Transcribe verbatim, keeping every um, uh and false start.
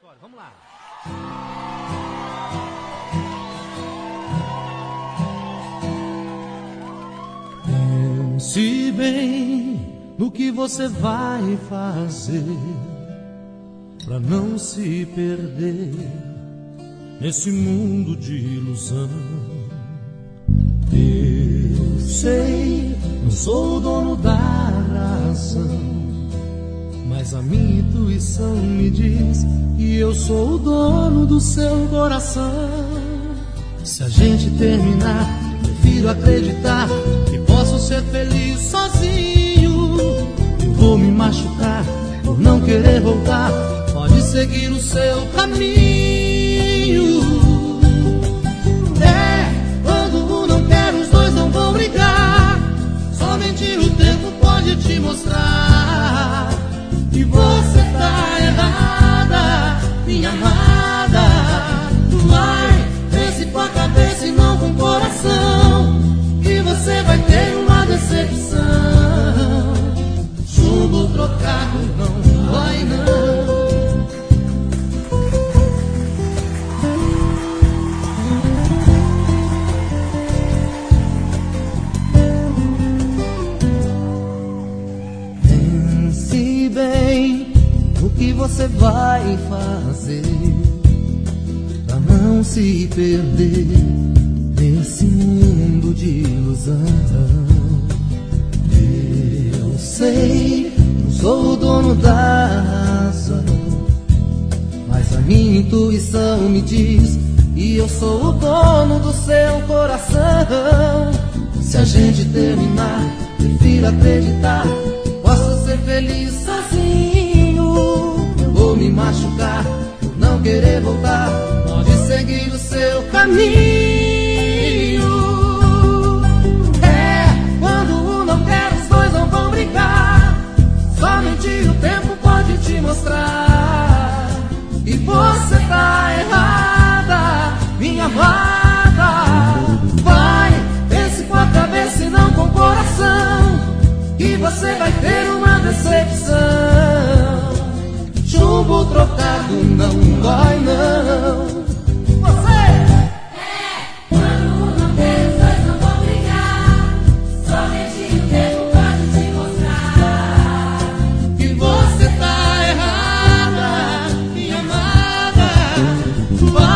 Vamos lá. Pense bem no que você vai fazer pra não se perder nesse mundo de ilusão. Eu sei, não sou o dono da razão, mas a minha intuição me diz que eu sou o dono do seu coração. Se a gente terminar, prefiro acreditar que posso ser feliz sozinho. Eu vou me machucar por não querer voltar, pode seguir o seu caminho. É, quando um não quer, os dois não vão brigar. Somente o tempo pode te mostrar que você tá errada, minha amada. Vai, pense com a cabeça e não com o coração, que você vai ter uma decepção. Chumbo trocado não vai não. Pense bem no que você vai fazer pra não se perder nesse mundo de ilusão. Eu sei, não sou o dono da razão, mas a minha intuição me diz que eu sou o dono do seu coração. Se a gente terminar, prefiro acreditar que posso ser feliz sozinho. Eu vou me machucar por não querer voltar, pode seguir o seu caminho. Somente o tempo pode te mostrar que você tá errada, minha amada. Vai, pense com a cabeça e não com o coração, que você vai ter uma decepção. Chumbo trocado não vai não. Vai,